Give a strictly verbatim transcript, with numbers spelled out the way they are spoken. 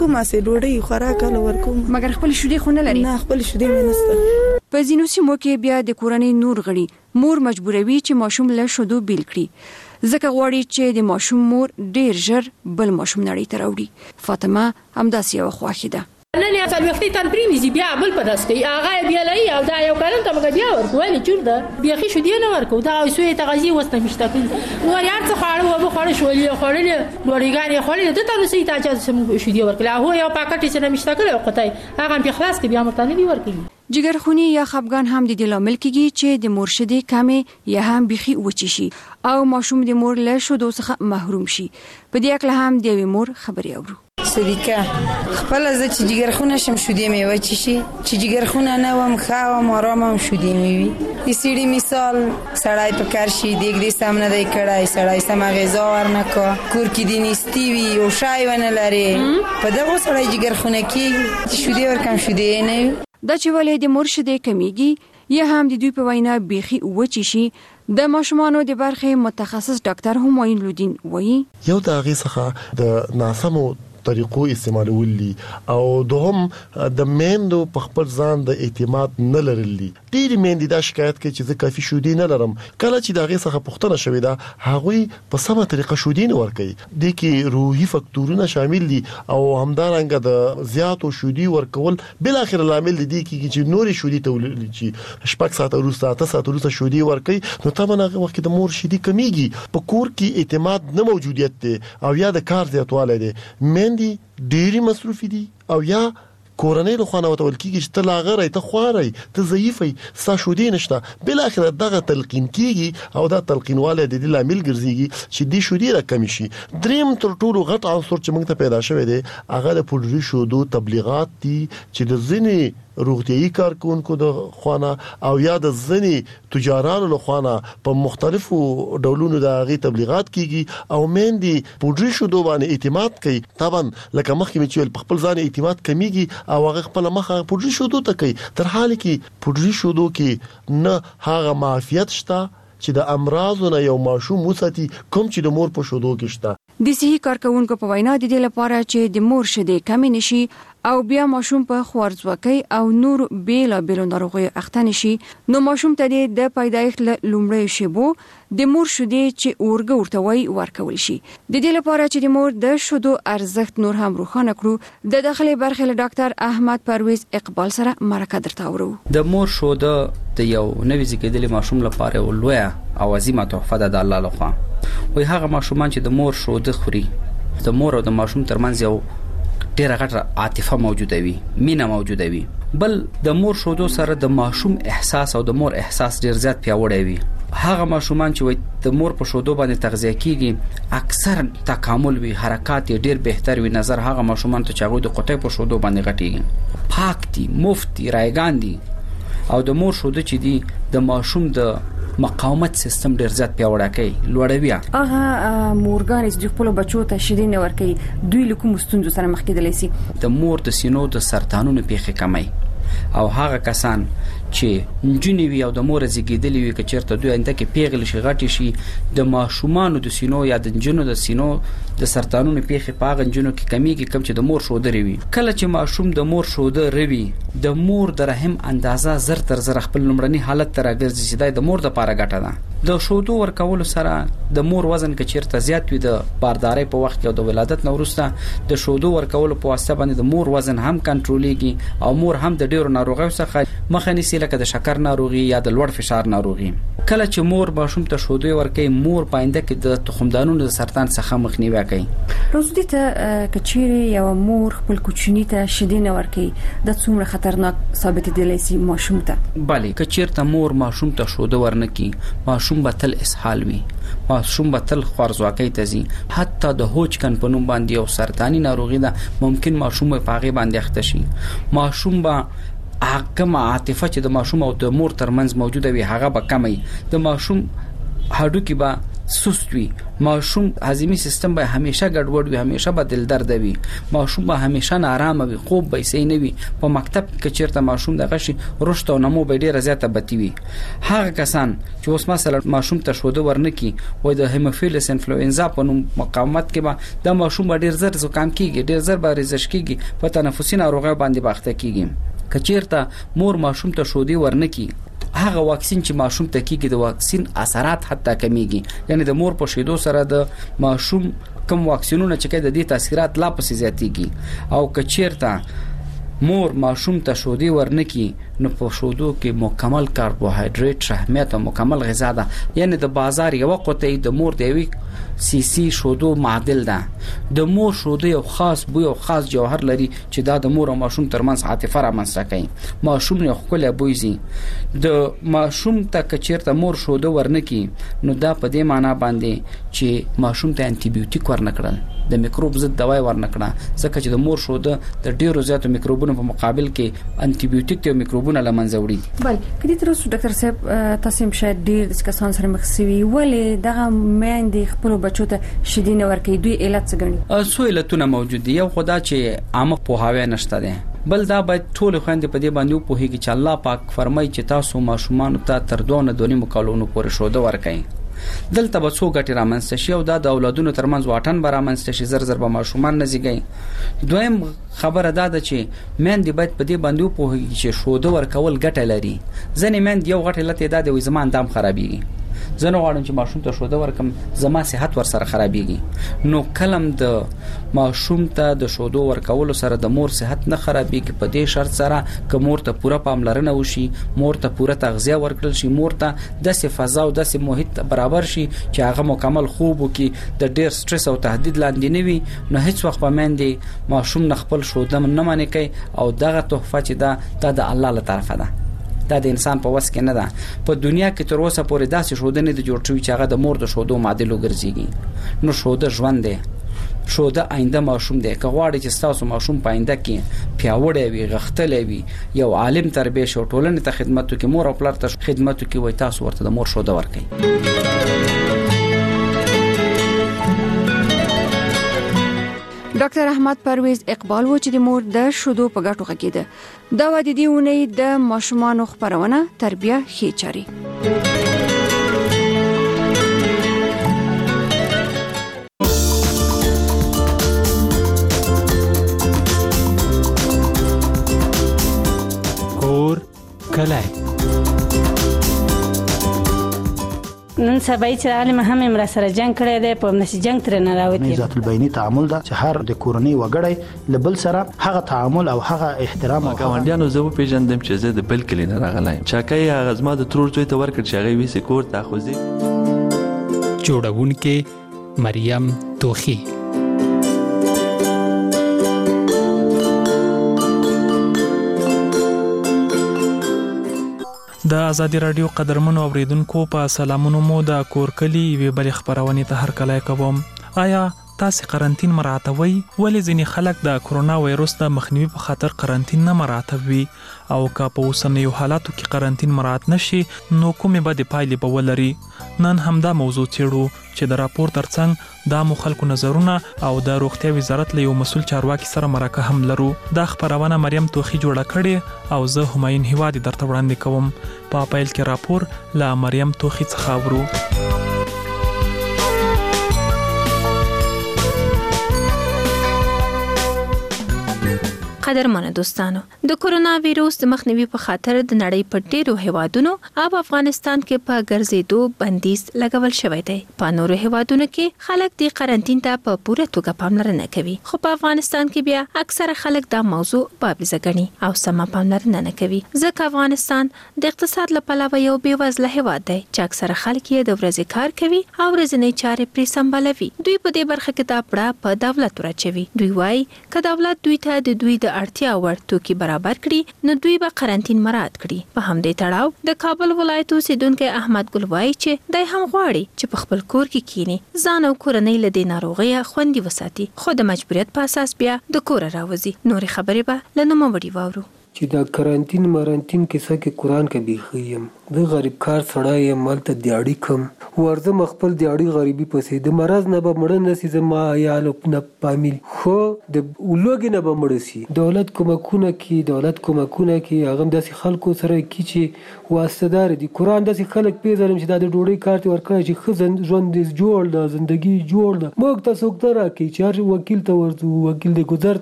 ما سي ډوډۍ خوراک له ورکوم مګر خپل شودې خو نه لري. نه خپل شودې مې نشته. په ځینو سیمو کې بیا د کورنۍ نور غړي مور مجبوروي چې ماشوم له شودو بیل کړي ځکه غواړي چې د ماشوم مور ډیر ژر بل ماشوم نړۍ ته راوړي. فاطمه همداسې یوه خواخي ده. نن یا څلوېښتې تن پرېنیزي بیا بل په داس کوي هغه یې بیا لري او دا یو کلن ته موږ بیا ورکو ولې چور ده بیخي شودې نه ورکو دا سوی تغذیې وسته مشته کوي نور یار څه خواړه وبه خوړه شولې خوړلې ډوډۍ خوړلې د ته نسي ته چې شودې ورکړه هو یو پاکټ یې نه مشته کړی قطعي هغه په خلاص کې بیا مرتانه دی ورکړي. جګرخونی یا خپګان هم د دې لامل کېږي چې د مور شیدې کمې یا هم بيخي وچی شي او ماشوم د مور له شودو څخه محروم شي. په دې اړه هم د مور خبرې اورو. صدیقه خپل ز چې جګرخونه شم شودې مې وچی شي چې جګرخونه نه وم خاوم آرام هم شودې مې وي. یسیړي مثال سړای په کار شي دیګ دې سم نه دی کړای سړای سم غذا ورنکو کور کې دې نستی وي او شای ونه لري په دغه سړای جګرخونه کې شودې ورکم شودې نه دا چې ولې د مور شیدې کمیږي یا هم د دوی په وینا بيخي وچی شي د ماشومانو د برخې متخصص ډاکټر همایون لودین وایي یو د هغې څخه د ناسمو طریقو استعمالول دي او دوهم د میندو په خپل ځان د اعتماد نه لرلي. ډېری میندې دا شکایت کوي چې زه کافي شودې نه لرم. کله چې د هغې څخه پوښتنه شوې ده هغوی په سمه طریقه شودې نه ورکوي. دې کې روحي فکتورونه شامل دي او همدارنګه د زیاتو شودې ورکول بل اخر لامل دي کېږي چې نورې شودې تولید چې شپږ ساعته وروسته اته ساعته وروسته شودې ورکوي نو طبعا هغه وخت د مور شیدې کمیږي. په کور کې اعتماد نه موجودیت دی او یا د کار زیاتوالی دی. دي ډېری مصروفي دي او یا کورنۍ له خوانه وتول کیږي چې ته لاغره ته خواري ته ضعیفي ستا شودې نشته بل اخر دغه تلقین کیږي او دا تلقینواله د دې لامل ګرځيږي چې دې شودې را کم شي. دریم تر ټولو غټ عنصر چې موږ ته پیدا شوی دی هغه د پوډري شودو تبلیغات دي چې د ځینې روغتيایي کارکونکو د خوانه او یا د ځینې تجارانو له خوانه په مختلفو ډولونو د هغې تبلیغات کیږي او میندې پوډري شودو باندې اعتماد کوي. طبعا لکه مخکې مې چې په خپل ځان اعتماد کمیږي او هغه خپل مخه پوډري شودو ته کوي تر حال کې پوډري شودو کې نه هغه معافیت شته چې د امراضونو یو ماشوم وساتي کوم چې د مور په شودو کې شته. د صحي کارکونکو په وینا د دې لپاره چې د مور شیدې کمې نشي او بیا ماشوم په خوارځواکۍ او نور بیل بیل ناروغیو اخته نشي نو ماشوم ته د پیدایښت لومړی شیبو د مور شیدې چې اورګه ورته وای ورکول شي. د دې لپاره چې د مور د شیدو ارزښت نور هم روښانه کړو د داخلي برخې له ډاکټر احمد پرویز اقبال سره مرکه درته اورو. د مور شیده د یو نوې زیږیدلي ماشوم لپاره ولوي او عظیمه تحفه ده د الله لخوا. وای هغه ماشومان چې د مور شیده خوري د مور او د ماشوم ترمنځ یو ډیره غټه عاطفه موجوده وي مینه موجوده وي. بل د مور شودو سره د ماشوم احساس او د مور احساس ډیر زیات پیاوړی وي. هغه ماشومان چې وي د مور په شودو باندې تغذیه کیږي اکثر تکامل وي حرکات ډیر بهتر وي نظر هغه ماشومان ته چې هغه د قطعې په شودو باندې غټيږي پاک دي مفت دي رایگان دي او د مور شودو چې دي د ماشوم د مقاومت سیستم ډیر زیات پیاوړی کوي لوړوي. هغه مورګان چې خپل بچو ته شیدې نه ورکوي دوی له کوم ستونزو سره مخ کېدلی سي. د مور د سینو د سرطانونو پیښې کمای او هغه کسان چې نجونې وي او د مور زیږیدلې وي چې چیرته دوی انده کې پیغل شي غټي شي د ماشومانو د سینو یا د نجونو د سینو د سرطانونو پیښې پاغ نجونو کې کمیږي کم چې د مور شوده روي. کله چې ماشوم د مور شوده روي د مور د رحم اندازه زر تر زر خپل لمړني حالت تر راګرځي چې د مور د پاره ګټه ده. د شودو ورکول سره د مور وزن کې چیرته زیات وي د باردارۍ په وخت کې او د ولادت نو وروسته د شودو ورکول په واسطه باندې د مور وزن هم کنټرولېږي او مور هم د ډیرو ناروغیو څخه مخه نیسي لکه د شکر ناروغي یا د لوړ فشار ناروغي. کله چې مور ماشوم ته شودو ورکوي مور پاینده کې د تخمدانونو د سرطان څخه مخنیوي کوي. روزدي ته کچيري یو مور خپل کوچنی ته شیدې نه ورکوي د څومره خطرناک ثابت دي لسی ماشوم ته. بله کچيرته مور ماشوم ته شودو ورنکي ماشوم به تل اسهال وي ماشوم به تل خوارځواکۍ ته ځي حتی د هوچکن په نوم باندې یو سرطاني ناروغي ده ممکن ماشوم په هغه باندې اخته شي. ماشوم به هغه عاطفه چې د ماشوم او د مور ترمنځ موجوده وي هغه به کمي د ماشوم هډوکي به سست وي، ماشوم هضمي سیستم به همیشه ګډوډ وي، همیشه به دل درد وي، ماشوم به همیشه نارامه وي، خوب به صحیح نه وي. په مکتب کې چیرته ماشوم دغه شي رشد او نمو به ډیره زیاته بتی وي. هغه کسان چې اوس مثلا ماشوم ته شوده ورنکي وای د هیموفیلس انفلوئنزا په نوم مقاومت کې به د ماشوم ډیر زر زکام کیږي، ډیر زر به ریزش کیږي، په تنفسي ناروغیو باندې باخته کیږي. کچیرته مور ماشوم ته شودي ورنکي هغه واکسین چې ماشوم ته کیږي د واکسین اثرات حتی کمیږي، یعنی د مور په شیدو سره د ماشوم کم واکسینونه چې د دې تاثیرات لا پسې زیاتېږي. او کچیرته مور ماشوم ته شودي ورنکي نو په شودو کې مکمل کاربوهایډریټ شحمیت او مکمل غذا ده، یعنی د بازار یو قطعه د مور د یوې سی سی شودو معادل ده. د مور شودو یو خاص بوی او خاص جوهر لري چې دا د مور او ماشوم ترمنځ عاطفه رامنځته کوي. ماشوم یو خپل بوی زی د ماشوم ته کچیرته مور شودو ورنکي نو دا په دې معنی باندې چې ماشوم ته انټي بیوټیک ورنکړل، د میکروب ضد دواي ورنکړه، ځکه چې د مور شوده د ډیرو زیاتو میکروبونو په مقابل کې انټي بیوټیک ته میکروبونه لمنځه وړي. بل کدي تر اوسه ډاکټر صاحب تاسو هم شاید ډیر د کسان سره مخ سوي ولې دغه مېندې خپل بچو ته شیدینه ورکوي، دوی علت څه ګڼي؟ څو علتونه موجود دي. یو خدا چې عامه پوهاوی نشته ده، بل دا باید ټول خويندې په دې باندې پوهیږي چې الله پاک فرمایي چې تاسو ماشومان ته تر دوه نه دوه کالونو پورې شوده ورکړئ. دلته به څو ګټې رامنځته شي او دا د اولادونو ترمنځ واټن به رامنځته شي، زر زر به ماشومان نه زیږي. دویم خبره دا ده چې میندې باید په دې باندې وپوهیږي چې شوده ورکول ګټه لري. ځینې میندې یو غټ علت دا دی وایي زما اندام خرابېږي، زه نه غواړم چې ماشوم ته شوده ورکم، زما صحت ور سره خرابېږي. نو کلم د ماشوم ته د شودو ورکولو سره د مور صحت نه خرابېږي، په دې شرط سره چې مور ته پوره پاملرنه وشي، مور ته پوره تغذیه ورکړل شي، مور ته داسې فضا او داسې محیط برابر شي چې هغه مکمل خوب وکړي، د ډیر سټرس او تهدید لاندې نه وي. نو هیڅ وخت به میندې ماشوم نه خپل شوده نه منې کوي او دغه تحفه چې دا دا د الله له طرفه ده، دا د انسان په وس کې نه ده. په دنیا کې تر اوسه پورې داسې شوده نه دی جوړ شوی چې هغه د مور د شودو معادل وګرځيږي. نو شوده ژوند دی، شوده آینده ماشوم دی. که غواړي چې تاسو ماشوم په آینده کې پیاوړی وي، غښتلی وي، یو عالم تربیه شي، ټولنې ته خدمت وکړي، مور او پلار ته خدمت وکړي، وای تاسو ورته د مور شوده ورکړئ. ډاکټر احمد پرویز اقبال و چې د مور د شودو په ګټو غږیده. دا و د دې اونۍ د ماشومانو خبرونه تربیه ښې چاري. کور کلی نن سبا چې عالم هم امر سره جنگ کړی دی، په نشي جنگ تر نه راوتی. ذات البینی تعامل دا چې هر د کورنۍ وګړي لبل سره هغه تعامل او هغه احترام او ګاونډیانو زه په پیژندم چې زه د بل کلی نه راغلایم. چاکای هغه زما د ترور زوی ته ورکړ چې هغه وی سکور تاخذي. جوړونکې مریم توخی. د ازادي رادیو قدرمنو اوریدونکو په سلامونو مو د کورکلی وی بل خبرونه ته هر کله کوم. آیا تاسو قرنټین مراعاتوي؟ ولې ځینې خلک د کرونا وایروس د مخنیوي په خاطر قرنټین نه مراعاتوي او که په اوسنیو حالاتو کې قرنټین مراعات نشي نو کومې به د پایلې به ولري؟ نن همدا موضوع چیرو چې د راپور ترڅنګ د مخالکو نظرونه او د روغتیا وزارت له یو مسول چارواکي سره مرکه هم لرو. دا خبرونه مریم توخی جوړه کړې او زه هماین هوادي درته وړاندې کوم. په پیل کې راپور له مریم توخی څخه ورو. قدرمنو دوستانو، د کورونا وایروس د مخنیوي په خاطر د نړۍ په ډیرو هیوادونو او افغانستان کې په ګرځېدو بندیز لګول شوی دی. په نورو هیوادونو کې خلک د قرنټین ته په پوره توګه پاملرنه کوي، خو په افغانستان کې بیا اکثره خلک دا موضوع بابیزه ګڼي او سم پاملرنه نه کوي، ځکه افغانستان د اقتصاد له پلوه یو بیوزله هیواد دی چې اکثره خلک یې د ورځې کار کوي او ورځنی چارې پرې سمبالوي. دوی په دې برخه کې دا پړه په دولت ورچوي. دوی وایي که دولت دوی ته د دوی د اړتیا وړ توکي برابر کړي نو دوی به قرنټین مراعات کړي. په همدې تړاو د کابل ولایت اوسیدونکو احمد ګل وایي چې دای هم غواړي چې په خپل کور کې کینی ځان او کورنۍ له دې ناروغۍ خوندي وساتي، خو د مجبوریت په اساس بیا د کور راوځي. نورې خبرې به له نومه وړي واورو. چې دا قرنټین مرنټین کیسه کې قران کې بیخیم د غریب کار سړی مالته دیاړي کم ورزم خپل د اړي غریبي پسې د مرز نه به مړ نه سي زما یا نه پامل خو د ولوګ نه به مړ سي. دولت کومکونه کی دولت کومکونه کی هغه د خلکو سره کی چې واسطدار دي. قران د خلک پیژنم چې د ډوډۍ کارت ورکړي چې خزن ژوند دې جوړ د ژوندۍ جوړ د موږ تاسو ته راکې چې هر وکیل ته ورته وکیل د گذر